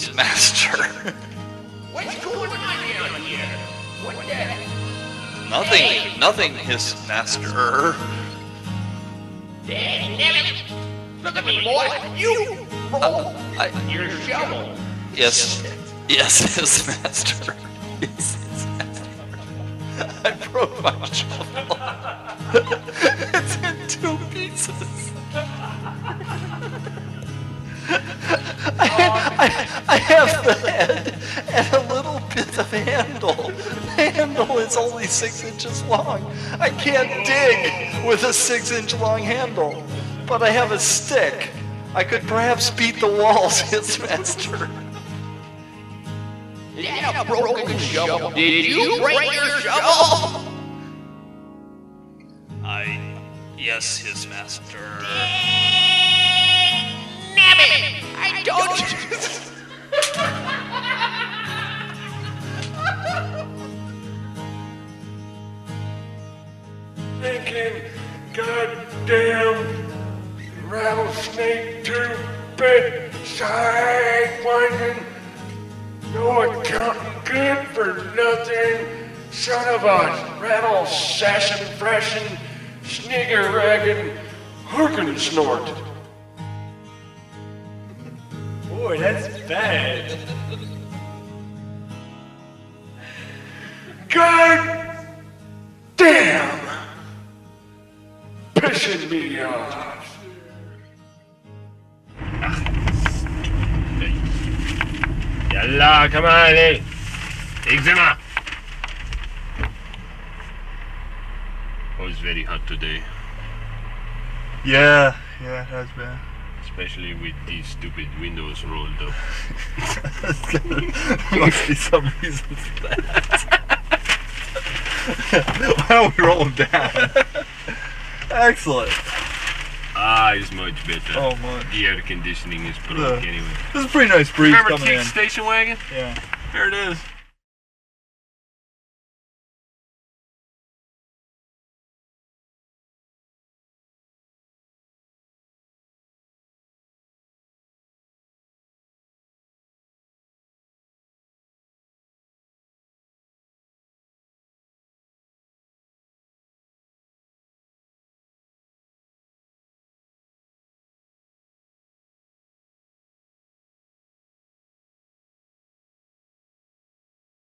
his master. What's going on down here? What the? Nothing, his master. Dammit! Look at me, boy! You roll your shovel! Yes, his master. Yes, his master. I broke my shovel. It's in 2 pieces. I have the head and a little bit of handle. The handle is only 6 inches long. I can't dig with a 6-inch long handle, but I have a stick. I could perhaps beat the walls, his master. Yeah, broken shovel. Did you break your shovel? Yes, his master. Nabbit! I told you! Thinking, goddamn rattlesnake two-bit side winding, no accounting good for nothing, son of a rattle sassin' freshin', snigger raggin', hookin' snort. Boy, that's bad. God damn! Pissing me off. Yalla, come on, hey. Take them up. Oh, it's very hot today. Yeah, it has been. Especially with these stupid windows rolled up. Must be some reason for that. Why don't we roll them down? Excellent. It's much better. Oh, much. The air conditioning is broke anyway. This is a pretty nice breeze Remember coming Tick in. Station Wagon? Yeah. There it is.